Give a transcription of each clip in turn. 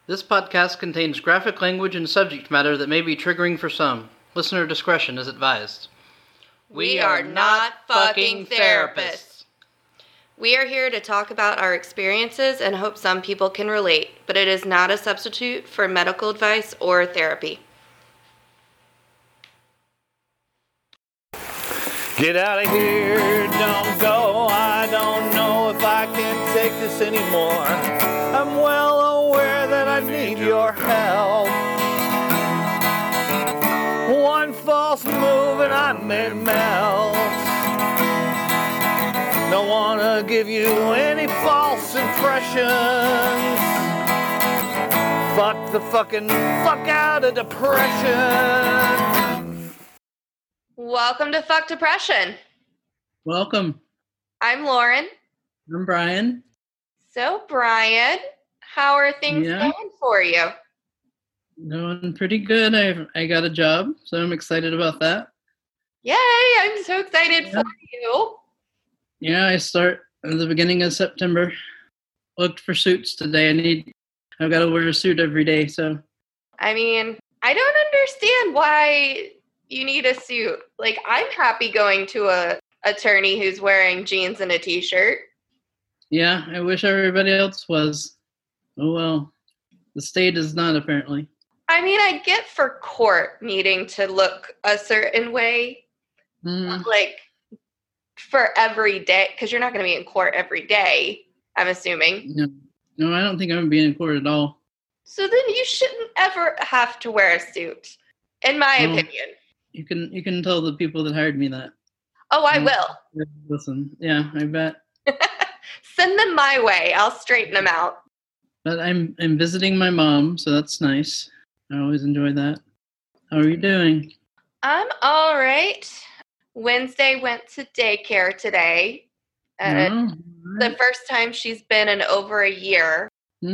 This podcast contains graphic language and subject matter that may be triggering for some. Listener discretion is advised. We are not fucking therapists. We are here to talk about our experiences and hope some people can relate, but it is not a substitute for medical advice or therapy. Get out of here, don't go. I don't know if I can take this anymore. I'm well aware that I need your help. One false move and I'm in melt. Don't wanna give you any false impressions. Fuck the fuck out of depression. Welcome to Fuck Depression. Welcome. I'm Lauren. I'm Brian. So, Brian, how are things going for you? Going pretty good. I got a job, so I'm excited about that. Yay, I'm so excited for you. Yeah, I start at the beginning of September. Looked for suits today. I've got to wear a suit every day, so. I mean, I don't understand why you need a suit. Like, I'm happy going to a attorney who's wearing jeans and a t-shirt. Yeah, I wish everybody else was. Oh well. The state is not, apparently. I mean, I get for court needing to look a certain way, like for every day, because you're not going to be in court every day, I'm assuming. No, I don't think I'm going to be in court at all. So then you shouldn't ever have to wear a suit, in my opinion. You can tell the people that hired me that. Oh, I will. Listen, yeah, I bet. Send them my way. I'll straighten them out. But I'm visiting my mom, so that's nice. I always enjoy that. How are you doing? I'm all right. Wednesday went to daycare today. The first time she's been in over a year.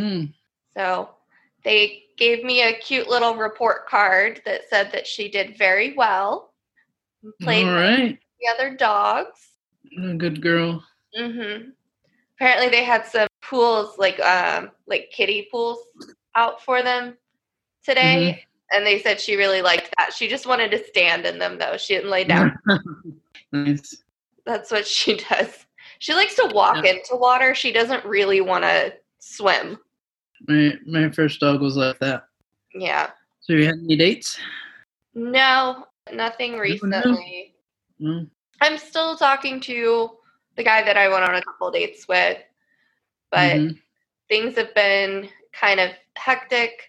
So they gave me a cute little report card that said that she did very well. Played with the other dogs. Good girl. Apparently they had some pools, like kiddie pools out for them today. And they said she really liked that. She just wanted to stand in them, though. She didn't lay down. Nice. That's what she does. She likes to walk into water. She doesn't really want to swim. My first dog was like that. Yeah. So you had any dates? No, nothing recently. No. I'm still talking to the guy that I went on a couple dates with, but things have been kind of hectic.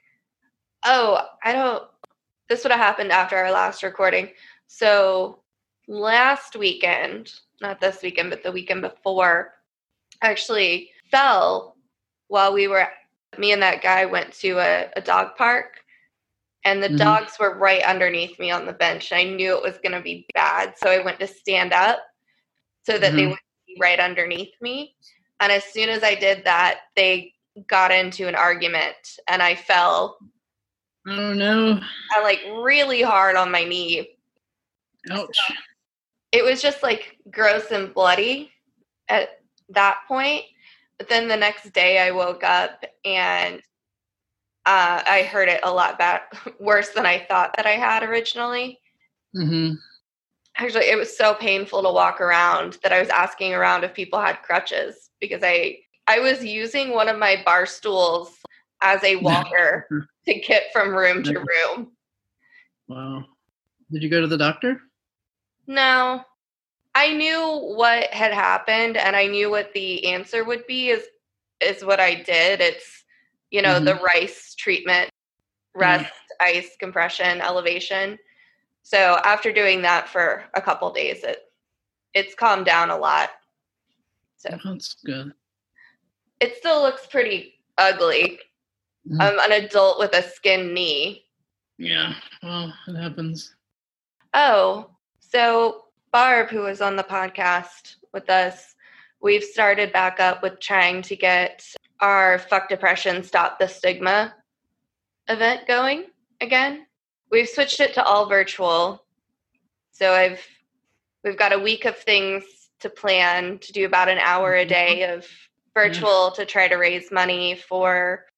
This would have happened after our last recording. So last weekend, not this weekend, but the weekend before, actually fell while me and that guy went to a dog park, and the dogs were right underneath me on the bench. I knew it was going to be bad, so I went to stand up so that they would be right underneath me. And as soon as I did that, they got into an argument, and I fell. Oh, no. Really hard on my knee. Ouch. So it was just, gross and bloody at that point. But then the next day I woke up, and I heard it a lot worse than I thought that I had originally. Actually, it was so painful to walk around that I was asking around if people had crutches, because I was using one of my bar stools as a walker to get from room to room. Wow. Did you go to the doctor? No. I knew what had happened, and I knew what the answer would be is what I did. It's, the RICE treatment, rest, ice, compression, elevation. So after doing that for a couple days, it's calmed down a lot. So that's good. It still looks pretty ugly. I'm an adult with a skin knee. Yeah, well, it happens. Oh, so Barb, who was on the podcast with us, we've started back up with trying to get our Fuck Depression Stop the Stigma event going again. We've switched it to all virtual. So we've got a week of things to plan to do about an hour a day of virtual to try to raise money for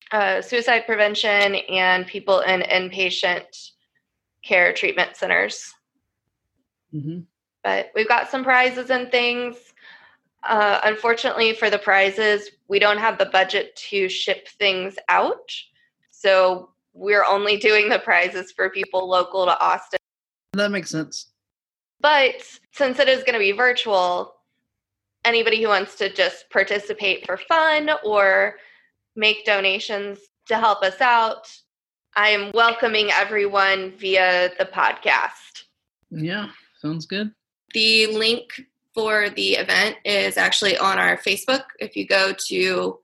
suicide prevention and people in inpatient care treatment centers. Mm-hmm. But we've got some prizes and things. Unfortunately for the prizes, we don't have the budget to ship things out. So we're only doing the prizes for people local to Austin. That makes sense. But since it is going to be virtual, anybody who wants to just participate for fun or make donations to help us out, I am welcoming everyone via the podcast. Yeah, sounds good. The link for the event is actually on our Facebook. If you go to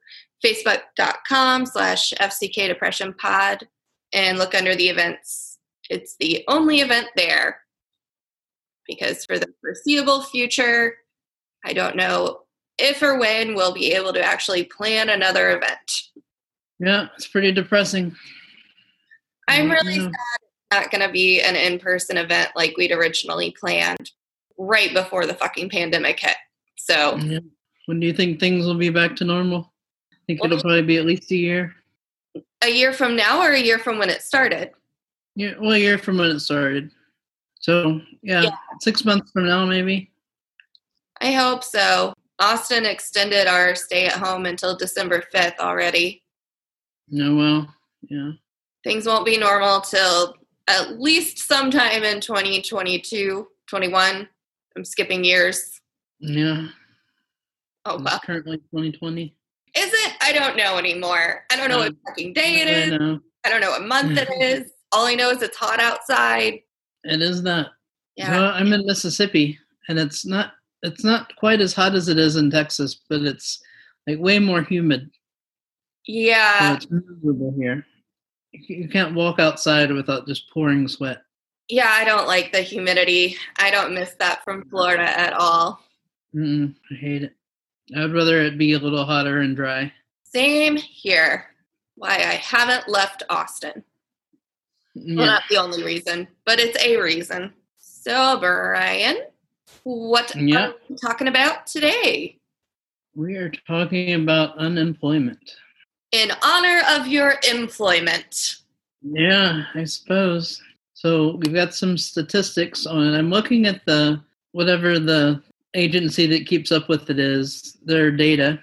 facebook.com/FCK Depression Pod and look under the events, it's the only event there. Because for the foreseeable future, I don't know if or when we'll be able to actually plan another event. Yeah, it's pretty depressing. I'm really sad it's not going to be an in-person event like we'd originally planned right before the fucking pandemic hit. So, yeah. When do you think things will be back to normal? I think it'll probably be at least a year. A year from now or a year from when it started? Yeah, well, a year from when it started. So, yeah, 6 months from now, maybe. I hope so. Austin extended our stay at home until December 5th already. No, well, yeah. Things won't be normal till at least sometime in 2022, 21. I'm skipping years. Yeah. Oh, It's well. currently 2020. Is it? I don't know anymore. I don't know what fucking day it is. I don't know what month it is. All I know is it's hot outside. It is that. Yeah. Well, I'm in Mississippi, and it's not quite as hot as it is in Texas, but it's like way more humid. Yeah. So it's miserable here. You can't walk outside without just pouring sweat. Yeah, I don't like the humidity. I don't miss that from Florida at all. I hate it. I'd rather it be a little hotter and dry. Same here. Why I haven't left Austin. Yeah. Well, not the only reason, but it's a reason. So, Brian, what are we talking about today? We are talking about unemployment. In honor of your employment. Yeah, I suppose. So we've got some statistics on it. I'm looking at whatever the agency that keeps up with it is, their data.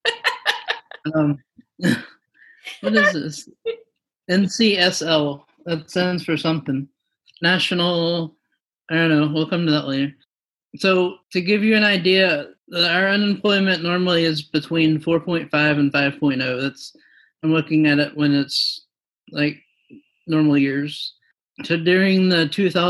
What is this? NCSL. That stands for something. National, I don't know. We'll come to that later. So to give you an idea, our unemployment normally is between 4.5 and 5.0. I'm looking at it when it's like normal years. So during the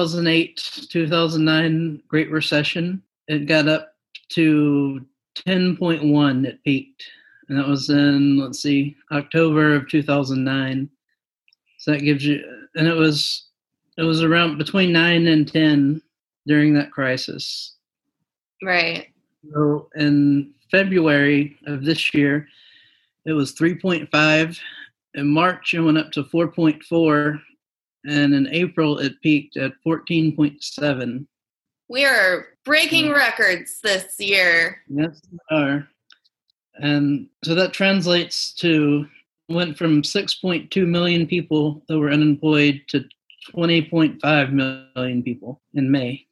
2008-2009 Great Recession, it got up to 10.1. It peaked. And that was in, October of 2009. So that gives you, and it was around between 9 and 10 during that crisis. Right. So in February of this year, it was 3.5. In March, it went up to 4.4. And in April, it peaked at 14.7. We are breaking records this year. Yes, we are. And so that translates to, went from 6.2 million people that were unemployed to 20.5 million people in May.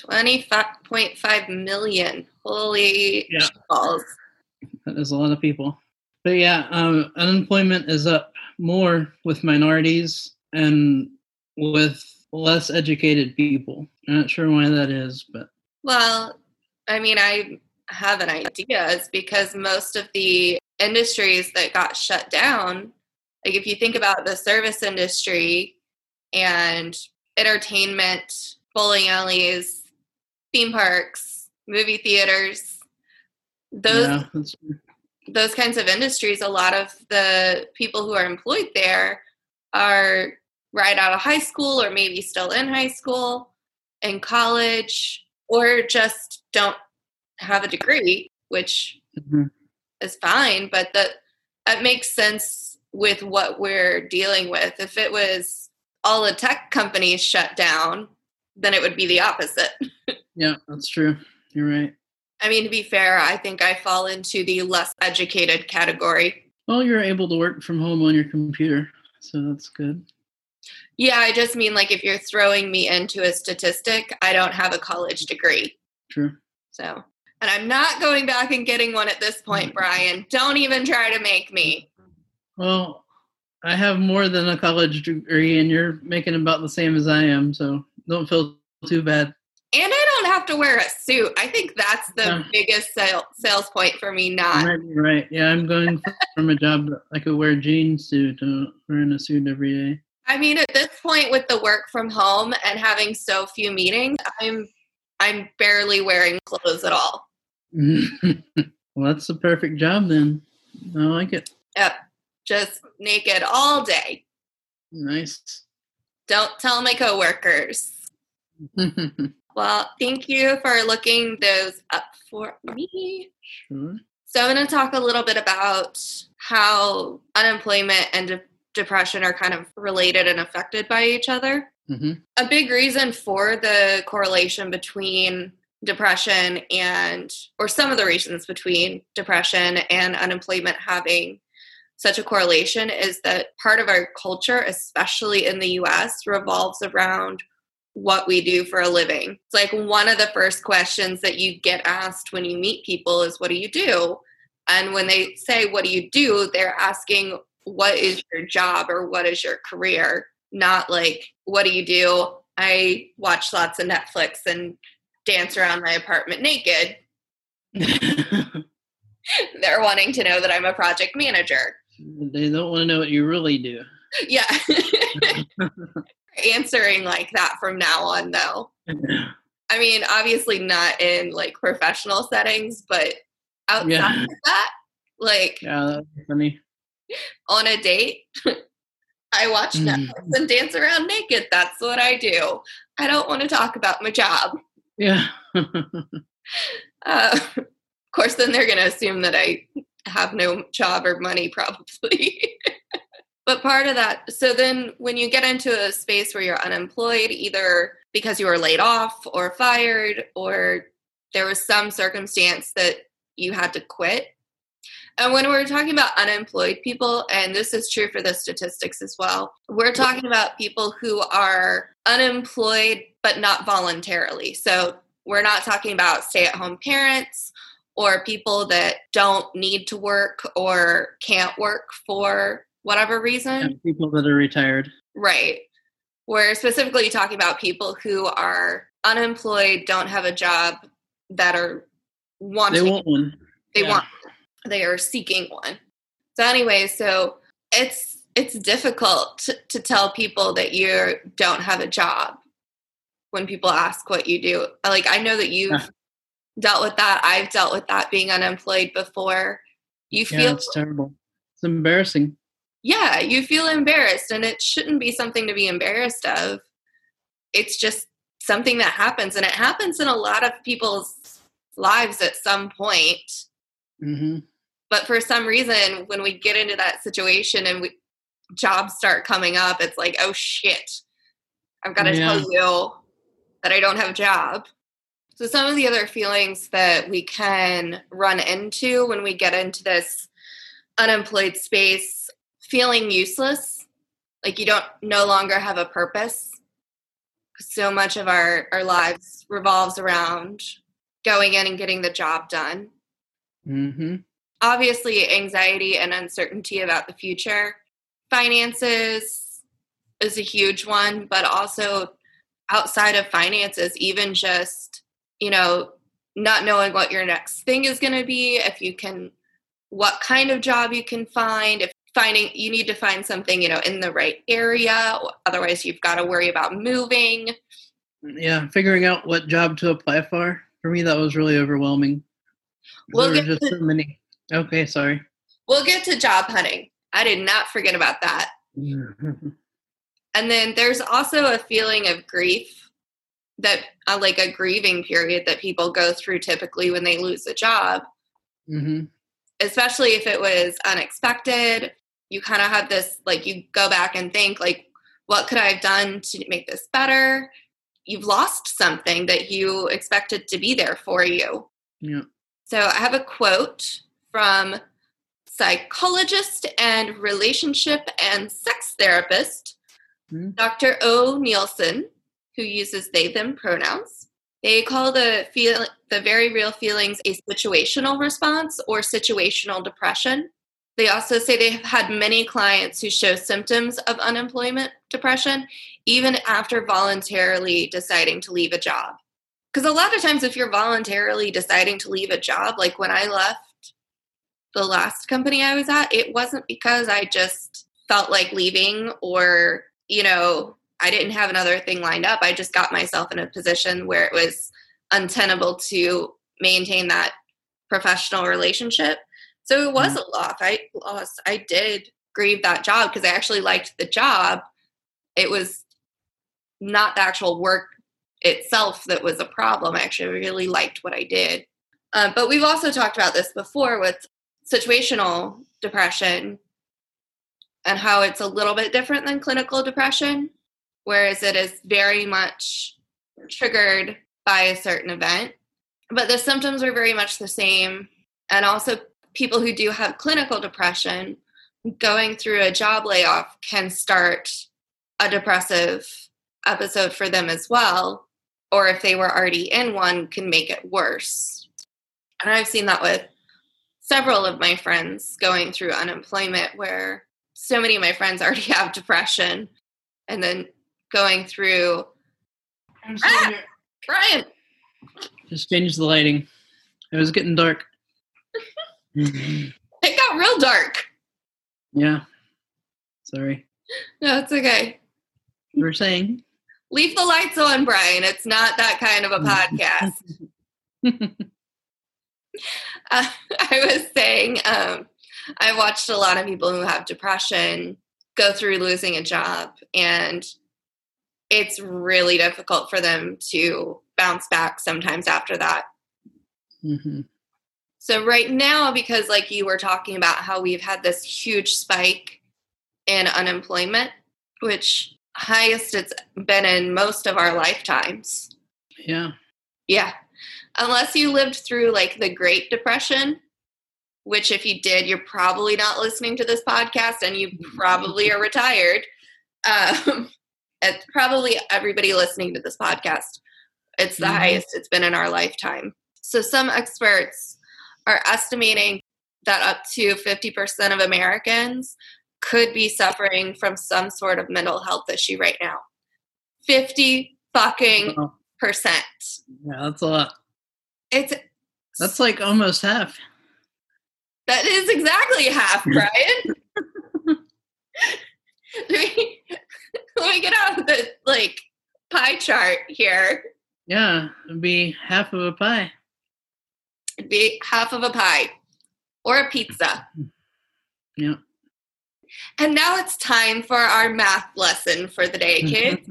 25.5 million. Holy balls. That is a lot of people. But yeah, unemployment is up more with minorities and with less educated people. I'm not sure why that is, but. Well, I mean, I have an idea. It's because most of the industries that got shut down, like if you think about the service industry and entertainment, bowling alleys, theme parks, movie theaters, those kinds of industries, a lot of the people who are employed there are right out of high school or maybe still in high school, in college, or just don't have a degree, which is fine, but that makes sense with what we're dealing with. If it was all the tech companies shut down, then it would be the opposite. Yeah, that's true. You're right. I mean, to be fair, I think I fall into the less educated category. Well, you're able to work from home on your computer, so that's good. Yeah, I just mean like if you're throwing me into a statistic, I don't have a college degree. True. So, and I'm not going back and getting one at this point, Brian. Don't even try to make me. Well, I have more than a college degree, and you're making about the same as I am, so don't feel too bad. And I don't have to wear a suit. I think that's the biggest sales point for me not. You might be right. Yeah, I'm going from a job that I could wear a jeans suit to wearing a suit every day. I mean, at this point with the work from home and having so few meetings, I'm barely wearing clothes at all. Well, that's the perfect job then. I like it. Yep. Just naked all day. Nice. Don't tell my coworkers. Well, thank you for looking those up for me. Sure. So I'm going to talk a little bit about how unemployment and depression are kind of related and affected by each other. Mm-hmm. A big reason for the correlation between depression or some of the reasons between depression and unemployment having such a correlation is that part of our culture, especially in the US, revolves around what we do for a living. It's like one of the first questions that you get asked when you meet people is, what do you do? And when they say, what do you do? They're asking, what is your job or what is your career? Not like, what do you do? I watch lots of Netflix and dance around my apartment naked. They're wanting to know that I'm a project manager. They don't want to know what you really do. Yeah. Answering like that from now on, though. I mean, obviously not in like professional settings, but outside of that, like that's funny. On a date, I watch Netflix and dance around naked. That's what I do. I don't want to talk about my job. Yeah. Of course, then they're going to assume that I have no job or money, probably. But part of that, so then when you get into a space where you're unemployed, either because you were laid off or fired, or there was some circumstance that you had to quit. And when we're talking about unemployed people, and this is true for the statistics as well, we're talking about people who are unemployed, but not voluntarily. So we're not talking about stay-at-home parents or people that don't need to work or can't work for whatever reason. Yeah, people that are retired. Right. We're specifically talking about people who are unemployed, don't have a job, that are wanting. They want one. They are seeking one. So anyway, so it's difficult to tell people that you don't have a job when people ask what you do. Like, I know that you've dealt with that. I've dealt with that, being unemployed before. You feel it's terrible. It's embarrassing. Yeah, you feel embarrassed, and it shouldn't be something to be embarrassed of. It's just something that happens, and it happens in a lot of people's lives at some point. Mm-hmm. But for some reason, when we get into that situation and jobs start coming up, it's like, oh shit, I've got to tell you that I don't have a job. So some of the other feelings that we can run into when we get into this unemployed space, feeling useless, like you no longer have a purpose. So much of our lives revolves around going in and getting the job done. Mm-hmm. Obviously, anxiety and uncertainty about the future. Finances is a huge one, but also outside of finances, even just, not knowing what your next thing is going to be, what kind of job you can find, you need to find something, in the right area. Otherwise, you've got to worry about moving. Yeah, figuring out what job to apply for. For me, that was really overwhelming. There were just so many. Okay, sorry. We'll get to job hunting. I did not forget about that. And then there's also a feeling of grief, that like a grieving period that people go through typically when they lose a job. Mm-hmm. Especially if it was unexpected. You kind of have this, like, you go back and think, like, what could I have done to make this better? You've lost something that you expected to be there for you. Yeah. So I have a quote from psychologist and relationship and sex therapist, Dr. O. Nielsen, who uses they, them pronouns. They call the very real feelings a situational response or situational depression. They also say they have had many clients who show symptoms of unemployment depression even after voluntarily deciding to leave a job. Because a lot of times if you're voluntarily deciding to leave a job, like when I left the last company I was at, it wasn't because I just felt like leaving or, you know, I didn't have another thing lined up. I just got myself in a position where it was untenable to maintain that professional relationship. So it was a loss. I did grieve that job because I actually liked the job. It was not the actual work itself that was a problem. I actually really liked what I did. But we've also talked about this before with situational depression and how it's a little bit different than clinical depression, whereas it is very much triggered by a certain event. But the symptoms are very much the same. And also people who do have clinical depression, going through a job layoff can start a depressive episode for them as well. Or if they were already in one, can make it worse. And I've seen that with several of my friends going through unemployment, where so many of my friends already have depression and then going through. Brian! Just change the lighting. It was getting dark. It got real dark. Yeah. Sorry. No, it's okay. You were saying? Leave the lights on, Brian. It's not that kind of a podcast. I was saying, I watched a lot of people who have depression go through losing a job, and it's really difficult for them to bounce back sometimes after that. Mm-hmm. So right now, because like you were talking about how we've had this huge spike in unemployment, which highest it's been in most of our lifetimes. Yeah. Yeah. Unless you lived through like the Great Depression, which if you did, you're probably not listening to this podcast and you probably are retired. It's probably everybody listening to this podcast. It's the highest it's been in our lifetime. So some experts are estimating that up to 50% of Americans could be suffering from some sort of mental health issue right now. 50 fucking percent. Yeah, that's a lot. That's like almost half. That is exactly half, Brian. Let me get out the like pie chart here. Yeah, it'd be half of a pie. It'd be half of a pie or a pizza. Yeah. And now it's time for our math lesson for the day, kids.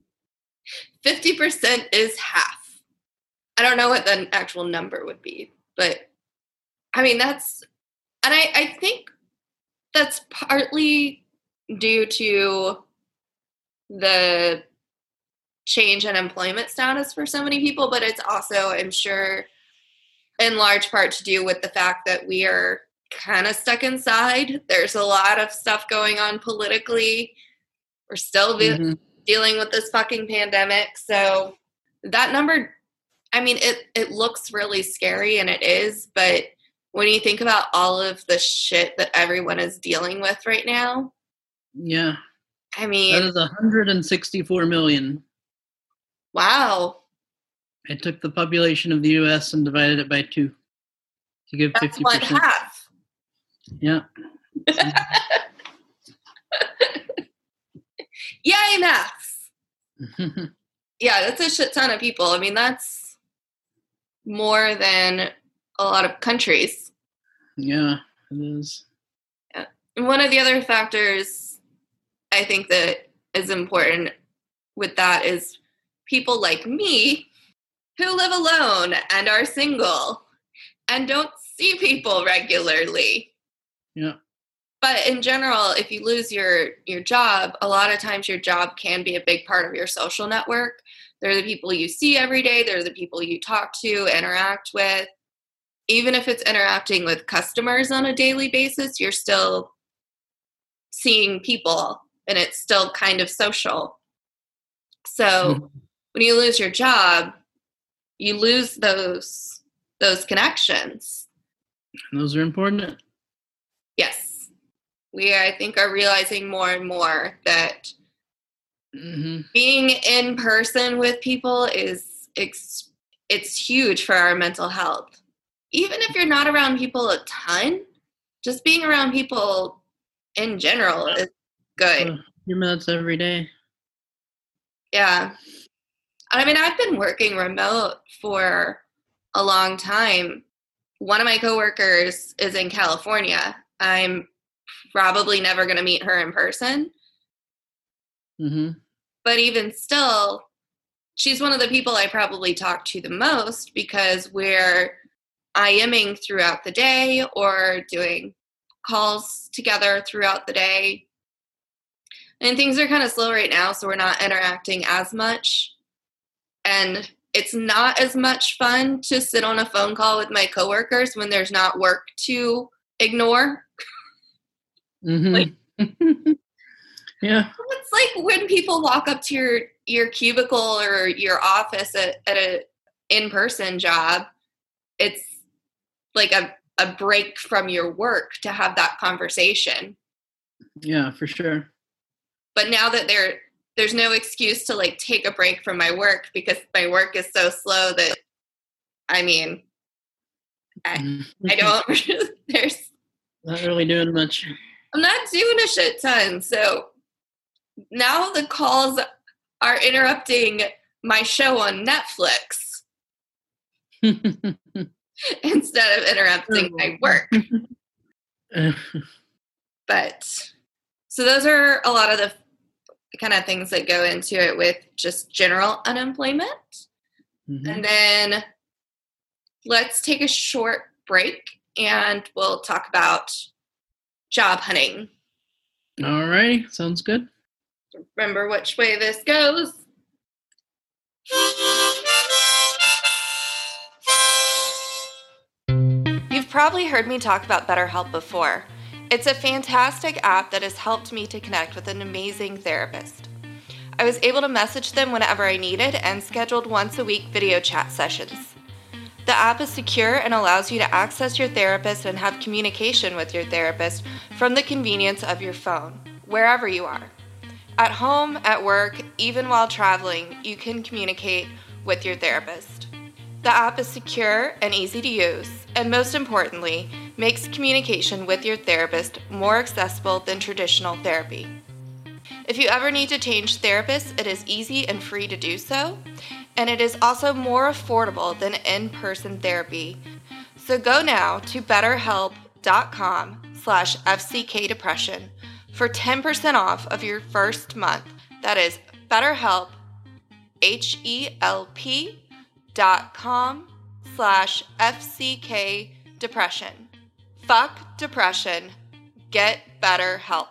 50% is half. I don't know what the actual number would be, but I mean, I think that's partly due to the change in employment status for so many people, but it's also, I'm sure, in large part to do with the fact that we are kind of stuck inside. There's a lot of stuff going on politically. We're still dealing with this fucking pandemic. So that number, I mean, it looks really scary, and it is, but when you think about all of the shit that everyone is dealing with right now. Yeah. I mean. That is 164 million. Wow. I took the population of the U.S. and divided it by 2 to give 50%. That's one half. Yeah. Yay, maths. Yeah, that's a shit ton of people. I mean, that's more than a lot of countries. Yeah, it is. Yeah. And one of the other factors I think that is important with that is people like me who live alone and are single and don't see people regularly. Yeah. But in general, if you lose your job, a lot of times your job can be a big part of your social network. They're the people you see every day. They're the people you talk to, interact with. even if it's interacting with customers on a daily basis, you're still seeing people and it's still kind of social. So when you lose your job, you lose those connections. Those are important. Yes. We, I think, are realizing more and more that being in person with people it's huge for our mental health. Even if you're not around people a ton, just being around people in general is good. A few minutes every day. Yeah. I mean, I've been working remote for a long time. One of my coworkers is in California. I'm probably never going to meet her in person. But even still, she's one of the people I probably talk to the most because we're IMing throughout the day or doing calls together throughout the day. And things are kind of slow right now, so we're not interacting as much. And it's not as much fun to sit on a phone call with my coworkers when there's not work to ignore. Like, yeah. It's like when people walk up to your cubicle or your office at a in-person job, it's like a break from your work to have that conversation. Yeah, for sure. But now that there's no excuse to like take a break from my work because my work is so slow that, I mean, I don't, there's not really doing much. I'm not doing a shit ton. So now the calls are interrupting my show on Netflix instead of interrupting my work. But so those are a lot of the kind of things that go into it with just general unemployment. And then let's take a short break and we'll talk about job hunting. All right. Sounds good. Remember which way this goes. You've probably heard me talk about BetterHelp before. It's a fantastic app that has helped me to connect with an amazing therapist. I was able to message them whenever I needed and scheduled once-a-week video chat sessions. The app is secure and allows you to access your therapist and have communication with your therapist from the convenience of your phone, wherever you are. At home, at work, even while traveling, you can communicate with your therapist. The app is secure and easy to use, and most importantly, makes communication with your therapist more accessible than traditional therapy. If you ever need to change therapists, it is easy and free to do so, and it is also more affordable than in-person therapy. So go now to betterhelp.com/FCKdepression for 10% off of your first month. That is BetterHelp, HELP.com/FCKdepression. Fuck depression. Get better help.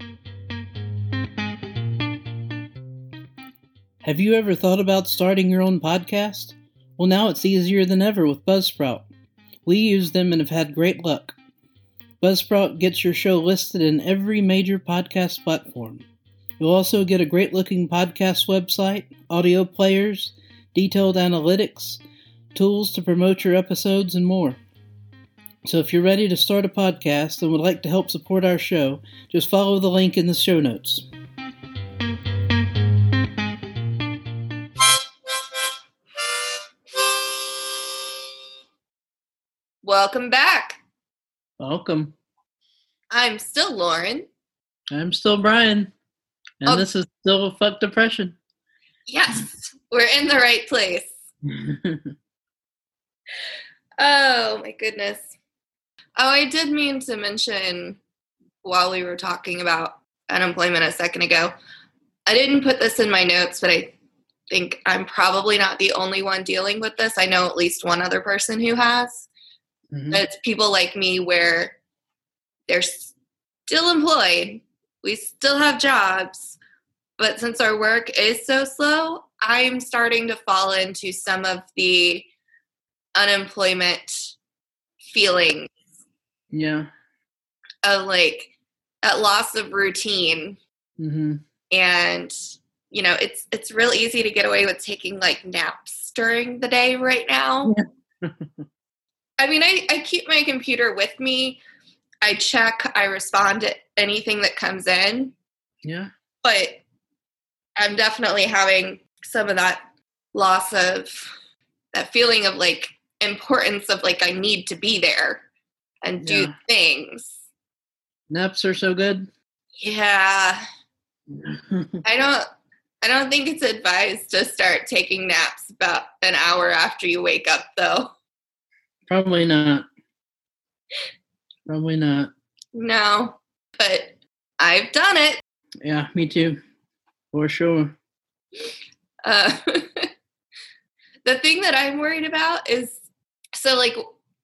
Have you ever thought about starting your own podcast? Well, now it's easier than ever with Buzzsprout. We use them and have had great luck. Buzzsprout gets your show listed in every major podcast platform. You'll also get a great-looking podcast website, audio players, detailed analytics, tools to promote your episodes, and more. So if you're ready to start a podcast and would like to help support our show, just follow the link in the show notes. Welcome back. Welcome. I'm still Lauren. I'm still Brian. And this is still Fuck Depression. Yes, we're in the right place. Oh, my goodness. Oh, I did mean to mention while we were talking about unemployment a second ago, I didn't put this in my notes, but I think I'm probably not the only one dealing with this. I know at least one other person who has. It's people like me where they're still employed. We still have jobs. But since our work is so slow, I'm starting to fall into some of the unemployment feeling Yeah. of like that loss of routine. Mm-hmm. And, you know, it's real easy to get away with taking like naps during the day right now. Yeah. I mean, I keep my computer with me. I check, I respond to anything that comes in. Yeah. But I'm definitely having some of that loss of that feeling of like importance of like I need to be there and do things. Naps are so good. Yeah. I don't think it's advised to start taking naps about an hour after you wake up though. Probably not. Probably not. No. But I've done it. Yeah, me too. For sure. The thing that I'm worried about is, so like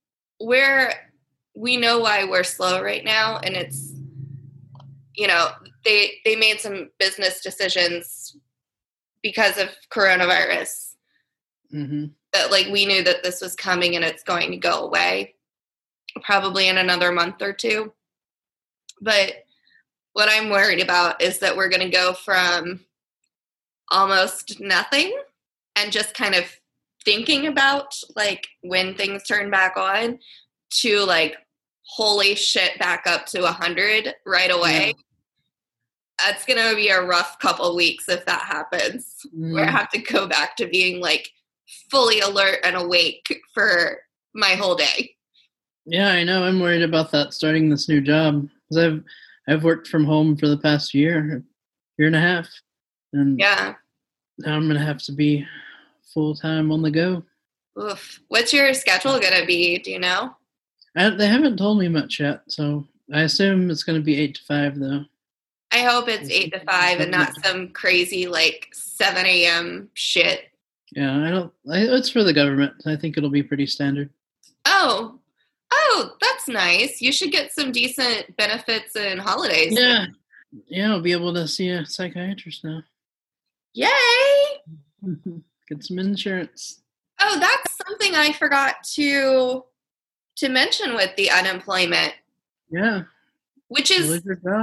we know why we're slow right now, and it's, you know, they made some business decisions because of coronavirus. Mm-hmm. That like we knew that this was coming and it's going to go away probably in another month or two. But what I'm worried about is that we're going to go from almost nothing and just kind of thinking about like when things turn back on to like holy shit back up to 100 right away. Yeah. That's gonna be a rough couple weeks if that happens. Where I have to go back to being like fully alert and awake for my whole day. Yeah, I know. I'm worried about that starting this new job because I've worked from home for the past year and a half, and yeah, now I'm gonna have to be full time on the go. Oof. What's your schedule gonna be? Do you know? They haven't told me much yet, so I assume it's gonna be 8 to 5 though. I hope it's 8 to 5 and not some crazy like 7 a.m. shit. Yeah, it's for the government. I think it'll be pretty standard. Oh, that's nice. You should get some decent benefits and holidays. Yeah, I'll be able to see a psychiatrist now. Yay! Get some insurance. Oh, that's something I forgot to mention with the unemployment. Yeah. Which is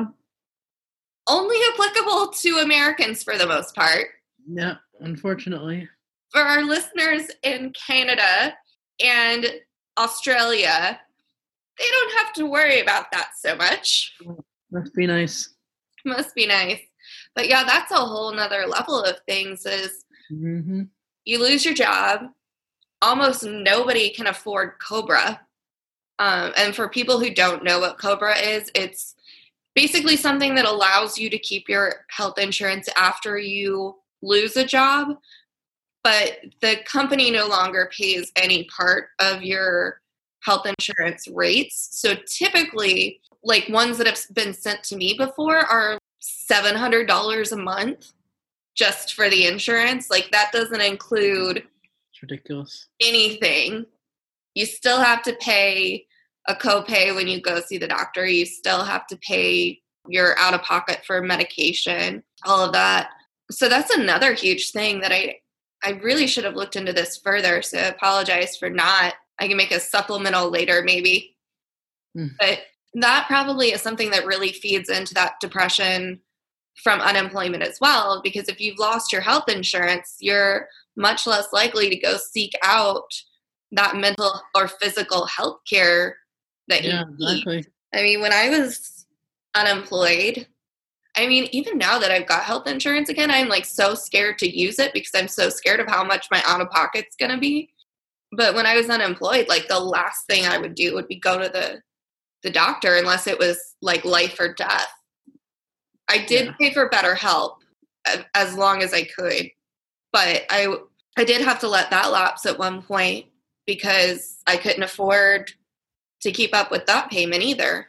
only applicable to Americans for the most part. Yeah, unfortunately. For our listeners in Canada and Australia, they don't have to worry about that so much. Must be nice. Must be nice. But yeah, that's a whole nother level of things is you lose your job. Almost nobody can afford COBRA. And for people who don't know what COBRA is, it's basically something that allows you to keep your health insurance after you lose a job, but the company no longer pays any part of your health insurance rates. So typically, like ones that have been sent to me before are $700 a month just for the insurance. Like that doesn't include it's ridiculous. Anything. You still have to pay a copay when you go see the doctor. You still have to pay your out of pocket for medication, all of that. So that's another huge thing that I really should have looked into this further. So I apologize for not. I can make a supplemental later maybe. But that probably is something that really feeds into that depression from unemployment as well, because if you've lost your health insurance, you're much less likely to go seek out that mental or physical health care that you need. Exactly. I mean, when I was unemployed, I mean, even now that I've got health insurance again, I'm like so scared to use it because I'm so scared of how much my out-of-pocket's going to be. But when I was unemployed, like the last thing I would do would be go to the doctor unless it was like life or death. I did pay for BetterHelp as long as I could, but I did have to let that lapse at one point because I couldn't afford to keep up with that payment either.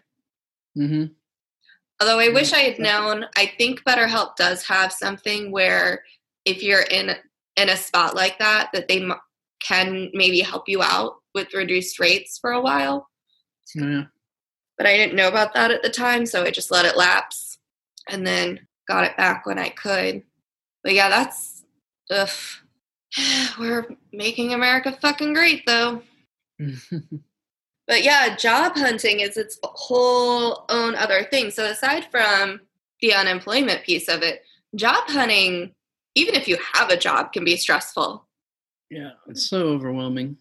Although I wish I had known, I think BetterHelp does have something where if you're in a spot like that they can maybe help you out with reduced rates for a while. Yeah. But I didn't know about that at the time, so I just let it lapse and then got it back when I could. But yeah, that's, we're making America fucking great though. But yeah, job hunting is its whole own other thing. So aside from the unemployment piece of it, job hunting, even if you have a job, can be stressful. Yeah, it's so overwhelming.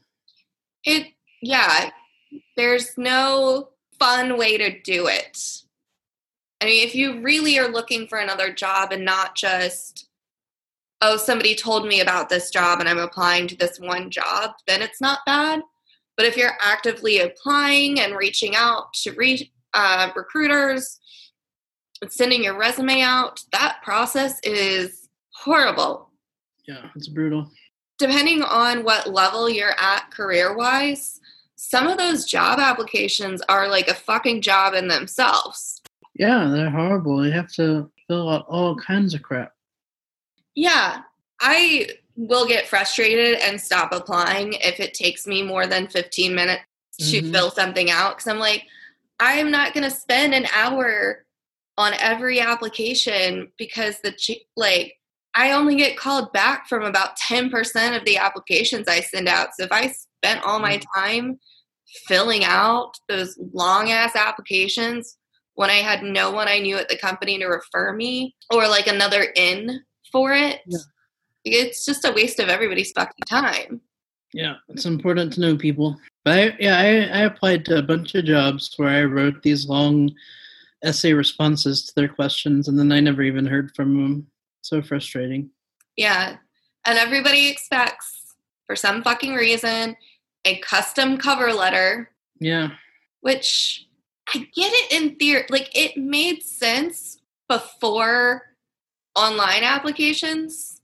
There's no fun way to do it. I mean, if you really are looking for another job and not just, oh, somebody told me about this job and I'm applying to this one job, then it's not bad. But if you're actively applying and reaching out to recruiters, sending your resume out, that process is horrible. Yeah, it's brutal. Depending on what level you're at career-wise, some of those job applications are like a fucking job in themselves. Yeah, they're horrible. You have to fill out all kinds of crap. Yeah, I will get frustrated and stop applying if it takes me more than 15 minutes to fill something out. Because I'm like, I'm not going to spend an hour on every application because I only get called back from about 10% of the applications I send out. So if I spent all my time filling out those long ass applications when I had no one I knew at the company to refer me or like another in for it, it's just a waste of everybody's fucking time. Yeah, it's important to know people. But I applied to a bunch of jobs where I wrote these long essay responses to their questions, and then I never even heard from them. So frustrating. Yeah. And everybody expects, for some fucking reason, a custom cover letter. Yeah. Which I get it in theory. Like, it made sense before online applications,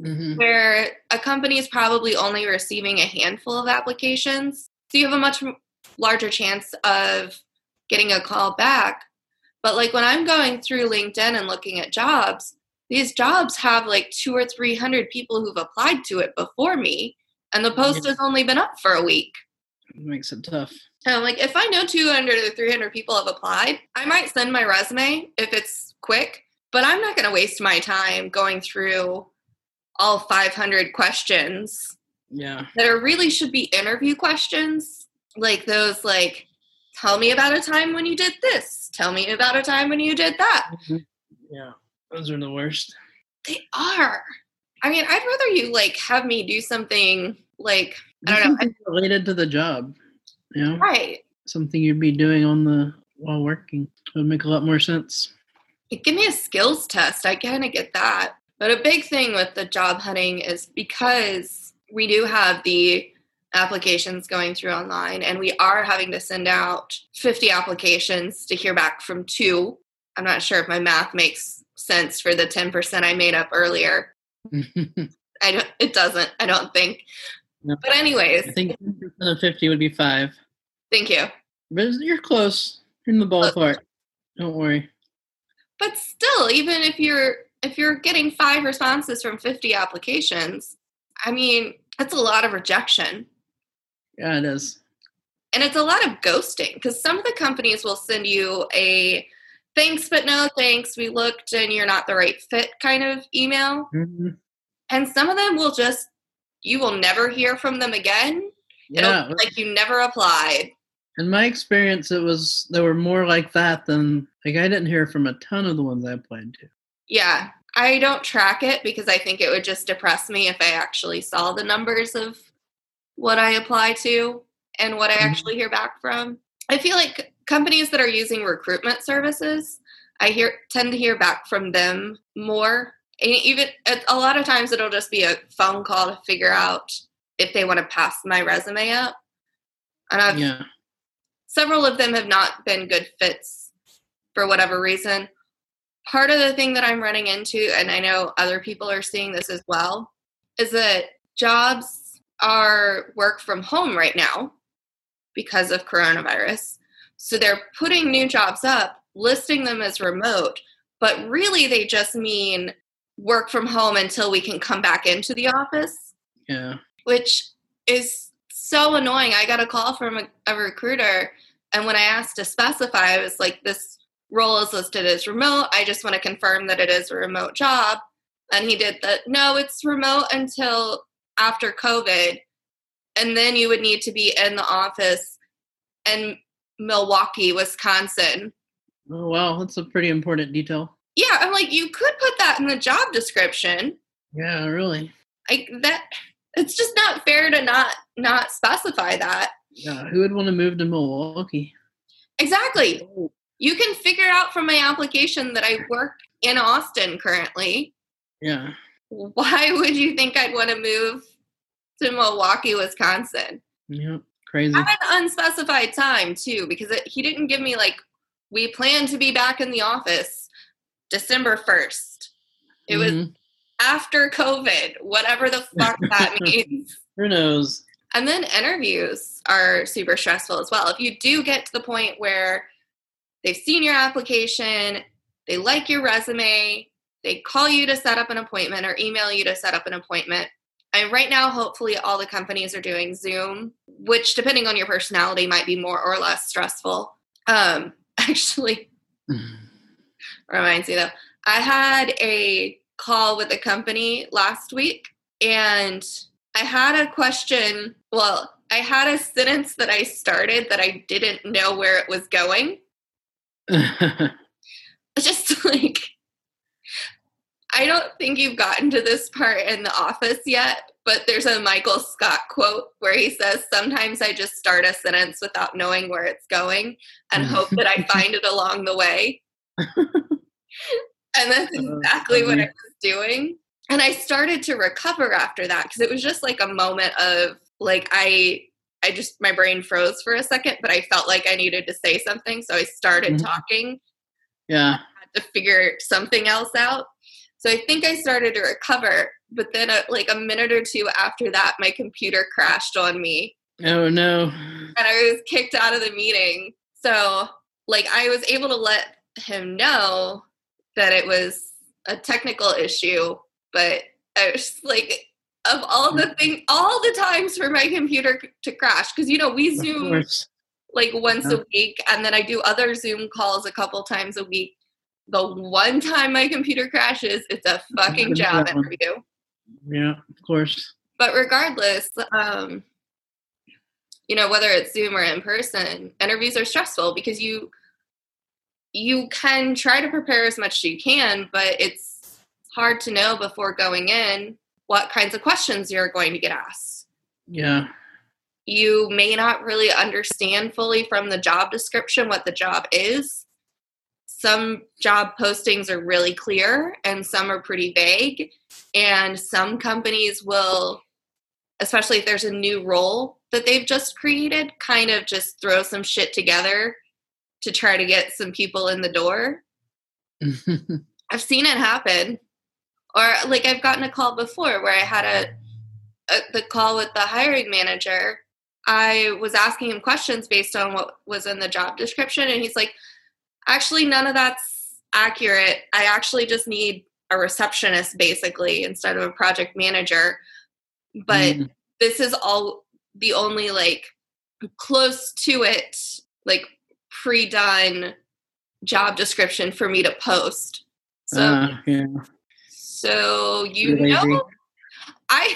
where a company is probably only receiving a handful of applications. So you have a much larger chance of getting a call back. But like when I'm going through LinkedIn and looking at jobs, these jobs have like 200 or 300 people who've applied to it before me, and the post has only been up for a week. It makes it tough. And I'm like, if I know 200 or 300 people have applied, I might send my resume if it's quick, but I'm not going to waste my time going through all 500 questions. Yeah. That really should be interview questions, like those, like, tell me about a time when you did this. Tell me about a time when you did that. Yeah. Those are the worst. They are. I mean, I'd rather you like have me do something like, I don't know, related to the job. You know? Right. Something you'd be doing while working. It would make a lot more sense. Give me a skills test. I kind of get that. But a big thing with the job hunting is because we do have the applications going through online, and we are having to send out 50 applications to hear back from 2. I'm not sure if my math makes sense for the 10% I made up earlier. It doesn't, I don't think. No. But anyways. I think 10% of 50 would be 5. Thank you. But you're close. You're in the ballpark. Don't worry. But still, even if you're getting 5 responses from 50 applications, I mean, that's a lot of rejection. Yeah, it is. And it's a lot of ghosting, because some of the companies will send you a thanks, but no thanks, we looked and you're not the right fit kind of email. And some of them you will never hear from them again. Yeah. It'll like you never applied. In my experience, they were more like that than, like, I didn't hear from a ton of the ones I applied to. Yeah. I don't track it because I think it would just depress me if I actually saw the numbers of what I apply to and what I actually hear back from. I feel like companies that are using recruitment services, I tend to hear back from them more. And even a lot of times it'll just be a phone call to figure out if they want to pass my resume up. And several of them have not been good fits for whatever reason. Part of the thing that I'm running into, and I know other people are seeing this as well, is that jobs are work from home right now because of coronavirus. So they're putting new jobs up, listing them as remote, but really they just mean work from home until we can come back into the office. Yeah. Which is so annoying. I got a call from a recruiter, and when I asked to specify, I was like, this role is listed as remote. I just want to confirm that it is a remote job. And he did that. No, it's remote until after COVID. And then you would need to be in the office and Milwaukee, Wisconsin. Oh, wow. That's a pretty important detail. Yeah, I'm like, you could put that in the job description. Yeah, really. It's just not fair to not specify that. Yeah, who would want to move to Milwaukee? Exactly. You can figure out from my application that I work in Austin currently. Yeah. Why would you think I'd want to move to Milwaukee, Wisconsin? Yeah, crazy. At an unspecified time, too, because he didn't give me, like, we plan to be back in the office December 1st. It was after COVID, whatever the fuck that means. Who knows? And then interviews are super stressful as well. If you do get to the point where they've seen your application, they like your resume, they call you to set up an appointment or email you to set up an appointment. And right now, hopefully all the companies are doing Zoom, which depending on your personality might be more or less stressful. Actually, reminds me though, I had a call with a company last week and I had a question. Well, I had a sentence that I started that I didn't know where it was going. Just like, I don't think you've gotten to this part in The Office yet, but there's a Michael Scott quote where he says, sometimes I just start a sentence without knowing where it's going and hope that I find it along the way. And that's exactly what I was doing. And I started to recover after that because it was just like a moment of like, I just, my brain froze for a second, but I felt like I needed to say something. So I started talking. Yeah. I had to figure something else out. So I think I started to recover, but then like a minute or two after that, my computer crashed on me. Oh, no. And I was kicked out of the meeting. So like I was able to let him know that it was a technical issue, but I was like, of all the times for my computer to crash, because, you know, we Zoom like once a week, and then I do other Zoom calls a couple times a week. The one time my computer crashes, it's a fucking job interview. Yeah, of course. But regardless, you know, whether it's Zoom or in person, interviews are stressful because you can try to prepare as much as you can, but it's hard to know before going in what kinds of questions you're going to get asked. Yeah. You may not really understand fully from the job description what the job is. Some job postings are really clear and some are pretty vague. And some companies will, especially if there's a new role that they've just created, kind of just throw some shit together to try to get some people in the door. I've seen it happen. Or like I've gotten a call before where I had the call with the hiring manager. I was asking him questions based on what was in the job description. And he's like, actually, none of that's accurate. I actually just need a receptionist basically instead of a project manager. But this is all the only like close to it, like pre-done job description for me to post. So, yeah. So, you know, I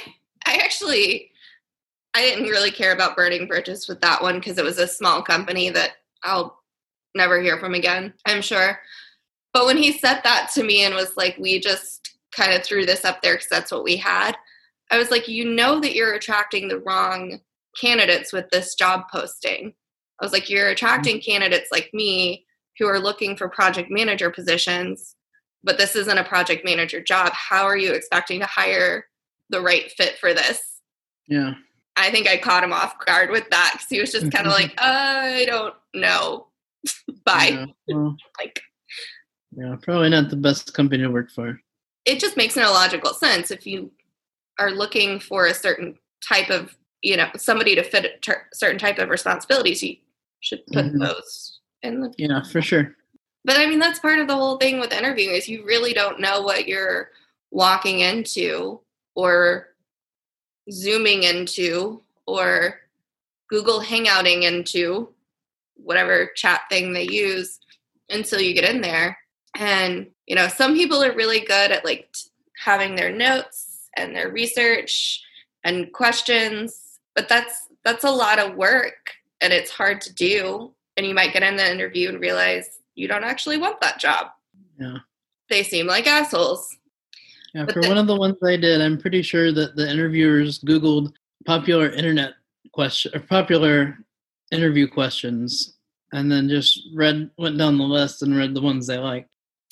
didn't really care about burning bridges with that one because it was a small company that I'll never hear from again, I'm sure. But when he said that to me and was like, we just kind of threw this up there because that's what we had, I was like, you know that you're attracting the wrong candidates with this job posting. I was like, you're attracting candidates like me who are looking for project manager positions, but this isn't a project manager job. How are you expecting to hire the right fit for this? Yeah. I think I caught him off guard with that because he was just kind of like, I don't know. Bye. Yeah, well, like, yeah, probably not the best company to work for. It just makes no logical sense. If you are looking for a certain type of, you know, somebody to fit a certain type of responsibilities, you should put those in the... Yeah, for sure. But I mean, that's part of the whole thing with interviewing is you really don't know what you're walking into or Zooming into or Google Hangouting into, whatever chat thing they use, until you get in there. And, you know, some people are really good at like having their notes and their research and questions, but that's a lot of work. and it's hard to do. And you might get in the interview and realize you don't actually want that job. Yeah. They seem like assholes. Yeah, But for one of the ones I did, I'm pretty sure that the interviewers Googled popular popular interview questions, and then just went down the list and read the ones they liked.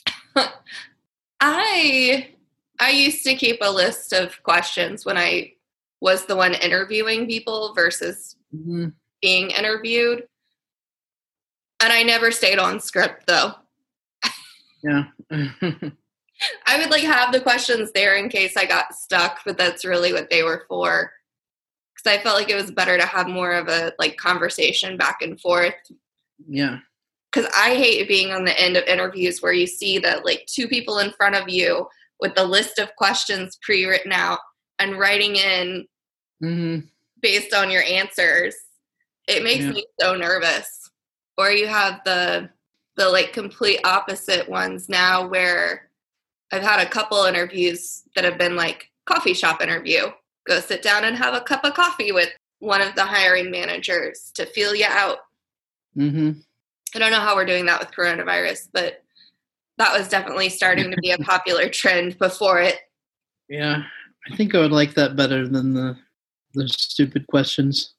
I used to keep a list of questions when I was the one interviewing people versus being interviewed. And I never stayed on script, though. Yeah. I would have the questions there in case I got stuck, but that's really what they were for. Because I felt like it was better to have more of a conversation back and forth. Yeah. Because I hate being on the end of interviews where you see that two people in front of you with the list of questions pre-written out and writing in based on your answers. It makes me so nervous. Or you have the complete opposite ones now where I've had a couple interviews that have been coffee shop interview. Go sit down and have a cup of coffee with one of the hiring managers to feel you out. Mm-hmm. I don't know how we're doing that with coronavirus, but that was definitely starting to be a popular trend before it. Yeah, I think I would like that better than the stupid questions.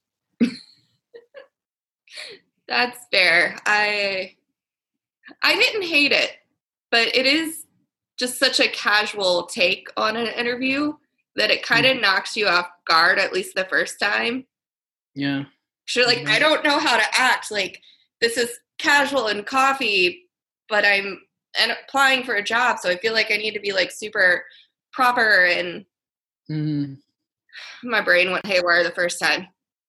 That's fair. I didn't hate it, but it is just such a casual take on an interview that it kind of knocks you off guard, at least the first time. Yeah. You're I don't know how to act. This is casual and coffee, but I'm applying for a job, so I feel like I need to be super proper, and my brain went haywire the first time.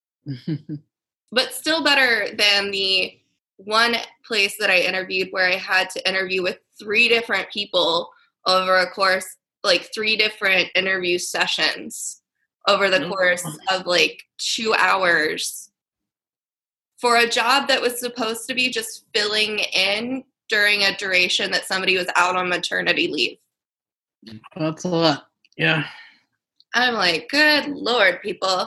But still better than the one place that I interviewed where I had to interview with 3 different people over a course, 3 different interview sessions over the course of 2 hours for a job that was supposed to be just filling in during a duration that somebody was out on maternity leave. That's a lot. Yeah. I'm good Lord, people.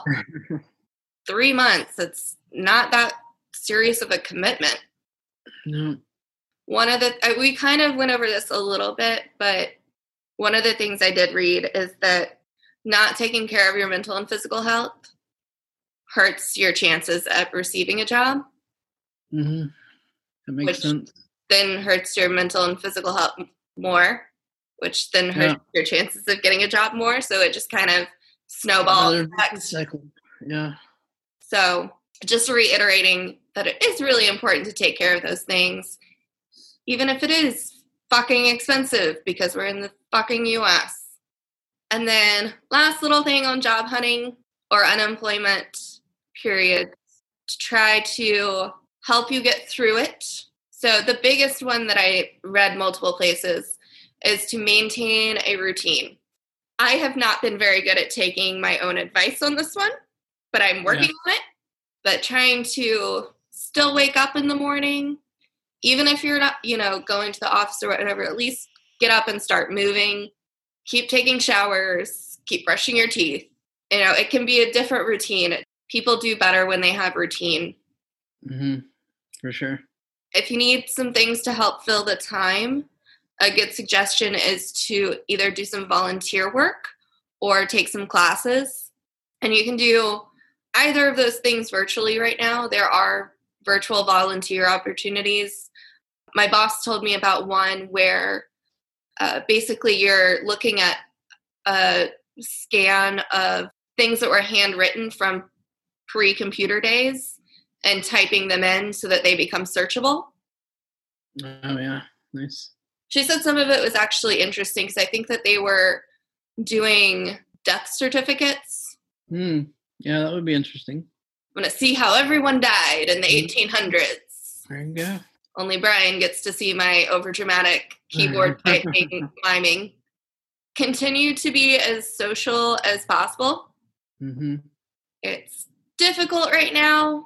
3 months. It's not that serious of a commitment. No. One of we kind of went over this a little bit, but one of the things I did read is that not taking care of your mental and physical health hurts your chances at receiving a job. Mm-hmm. That makes sense. Then hurts your mental and physical health more, which then hurts your chances of getting a job more. So it just kind of snowballs. Cycle. Yeah. So just reiterating that it is really important to take care of those things, even if it is fucking expensive because we're in the fucking US. And then last little thing on job hunting or unemployment periods to try to help you get through it. So the biggest one that I read multiple places is to maintain a routine. I have not been very good at taking my own advice on this one, but I'm working on it. But trying to still wake up in the morning, even if you're not, going to the office or whatever, at least get up and start moving, keep taking showers, keep brushing your teeth. It can be a different routine. People do better when they have routine. Mm-hmm. For sure. If you need some things to help fill the time, a good suggestion is to either do some volunteer work or take some classes. And you can do either of those things virtually right now. There are virtual volunteer opportunities. My boss told me about one where basically you're looking at a scan of things that were handwritten from pre-computer days and typing them in so that they become searchable. Oh, yeah. Nice. She said some of it was actually interesting because I think that they were doing death certificates. Yeah, that would be interesting. I'm going to see how everyone died in the 1800s. There you go. Only Brian gets to see my overdramatic keyboard typing, miming. Continue to be as social as possible. Mm-hmm. It's difficult right now,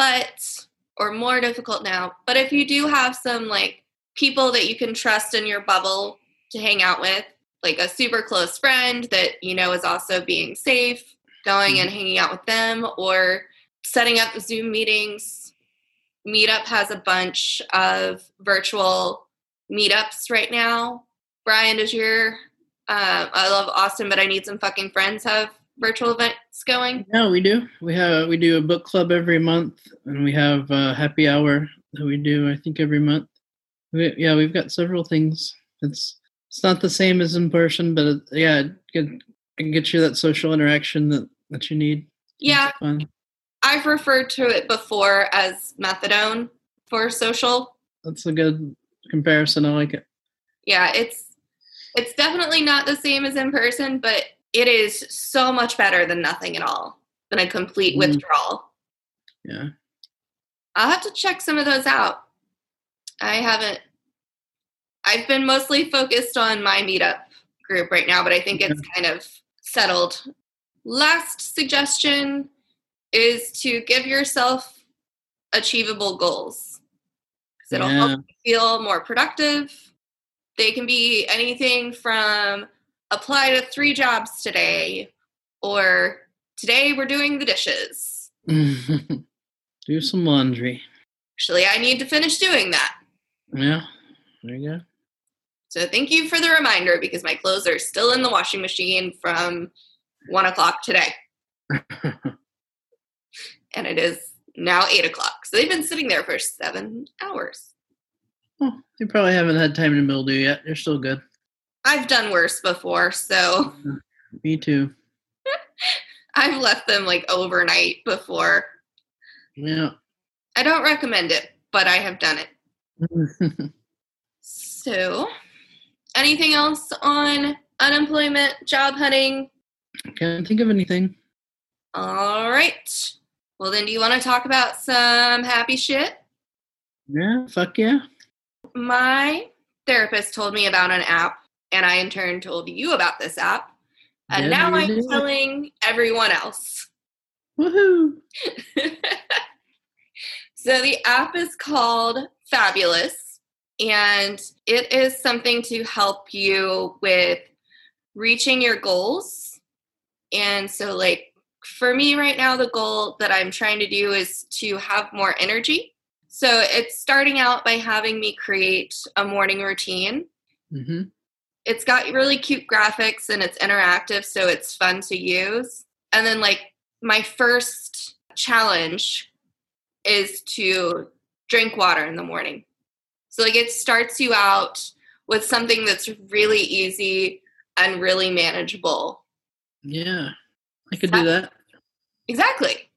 or more difficult now. But if you do have some people that you can trust in your bubble to hang out with, a super close friend that is also being safe, going and hanging out with them, or setting up Zoom meetings. Meetup has a bunch of virtual meetups right now. Brian, does your I love Austin, but I need some fucking friends have virtual events going? Yeah, we do. We do a book club every month, and we have a happy hour that we do, I think, every month. We've got several things. It's not the same as in person, but it can get you that social interaction that you need. Yeah. It's fun. I've referred to it before as methadone for social. That's a good comparison. I like it. Yeah, it's definitely not the same as in person, but it is so much better than nothing at all, than a complete withdrawal. Yeah. I'll have to check some of those out. I've been mostly focused on my meetup group right now, but I think it's kind of settled. Last suggestion is to give yourself achievable goals, because it'll help you feel more productive. They can be anything from apply to 3 jobs today, or today we're doing the dishes. Do some laundry. Actually, I need to finish doing that. Yeah, there you go. So thank you for the reminder, because my clothes are still in the washing machine from 1 o'clock today. And it is now 8 o'clock. So they've been sitting there for 7 hours. Oh, you probably haven't had time to mildew yet. You're still good. I've done worse before, so. Me too. I've left them like overnight before. Yeah. I don't recommend it, but I have done it. So, anything else on unemployment, job hunting? Can't think of anything. All right. Well, then, do you want to talk about some happy shit? Yeah, fuck yeah. My therapist told me about an app, and I in turn told you about this app. And now I'm telling everyone else. Woohoo! So the app is called Fabulous, and it is something to help you with reaching your goals. And so, like, for me right now, the goal that I'm trying to do is to have more energy. So it's starting out by having me create a morning routine. Mm-hmm. It's got really cute graphics and it's interactive, so it's fun to use. And then, like, my first challenge is to drink water in the morning. So, like, it starts you out with something that's really easy and really manageable. Yeah, I could do that. Exactly.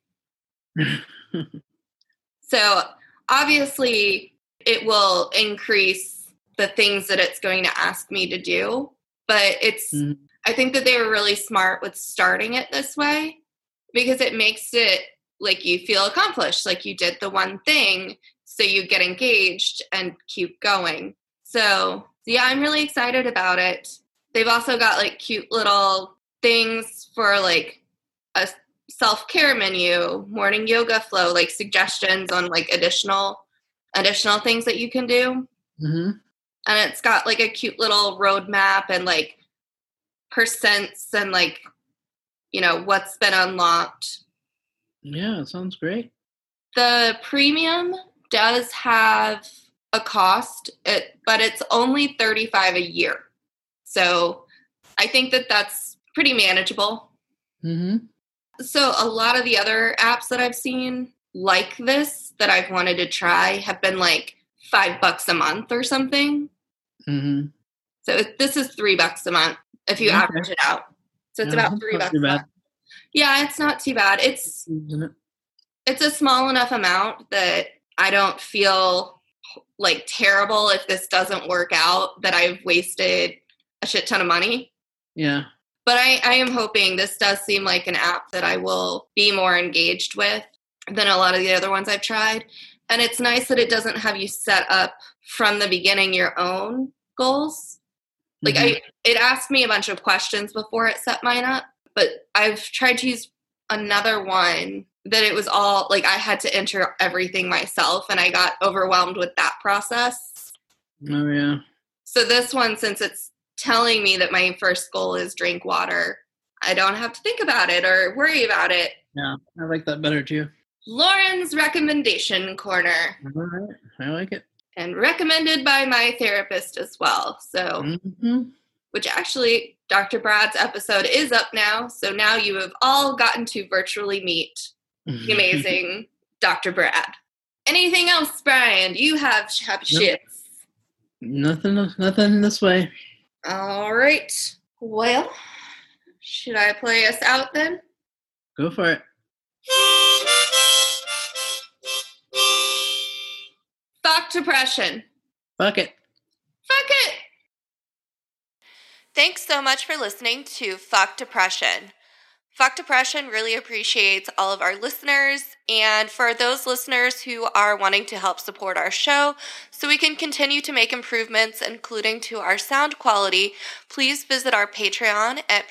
So, obviously, it will increase the things that it's going to ask me to do. But I think that they were really smart with starting it this way, because it makes it like you feel accomplished, like you did the one thing, so you get engaged and keep going. So yeah, I'm really excited about it. They've also got like cute little things for like a self-care menu, morning yoga flow, like suggestions on like additional things that you can do. Mm-hmm. And it's got like a cute little roadmap and like percents and like, you know, what's been unlocked. Yeah, it sounds great. The premium does have a cost, but it's only $35 a year. So I think that that's pretty manageable. Mm-hmm. So a lot of the other apps that I've seen like this that I've wanted to try have been like $5 a month or something. Mm-hmm. So this is $3 a month if you average it out. So it's about $3 a month. Yeah, it's not too bad. It's a small enough amount that I don't feel like terrible if this doesn't work out, that I've wasted a shit ton of money. Yeah. But I am hoping this does seem like an app that I will be more engaged with than a lot of the other ones I've tried. And it's nice that it doesn't have you set up from the beginning your own goals. Like it asked me a bunch of questions before it set mine up, but I've tried to use another one that it was all like I had to enter everything myself, and I got overwhelmed with that process. Oh yeah. So this one, since it's telling me that my first goal is drink water, I don't have to think about it or worry about it. Yeah, I like that better too. Lauren's recommendation corner. All right. I like it. And recommended by my therapist as well. So, which actually, Dr. Brad's episode is up now. So now you have all gotten to virtually meet the amazing Dr. Brad. Anything else, Brian? Do you have shits? Nothing this way. All right. Well, should I play us out then? Go for it. Fuck depression. Fuck it. Fuck it. Thanks so much for listening to Fuck Depression. Fuck Depression really appreciates all of our listeners, and for those listeners who are wanting to help support our show so we can continue to make improvements, including to our sound quality, please visit our Patreon at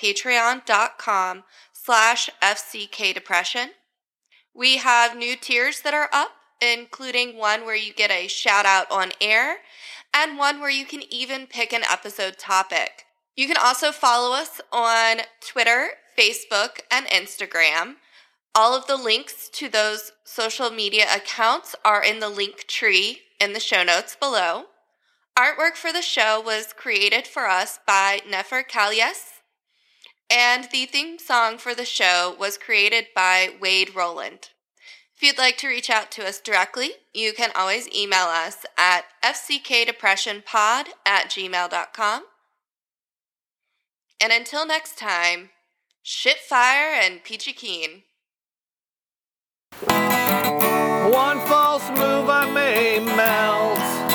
patreon.com/FCKDepression. We have new tiers that are up, including one where you get a shout out on air, and one where you can even pick an episode topic. You can also follow us on Twitter, Facebook, and Instagram. All of the links to those social media accounts are in the link tree in the show notes below. Artwork for the show was created for us by Nefer Kalyas, and the theme song for the show was created by Wade Rowland. If you'd like to reach out to us directly, you can always email us at fckdepressionpod@gmail.com. And until next time, shit fire and peachy keen. One false move I may melt.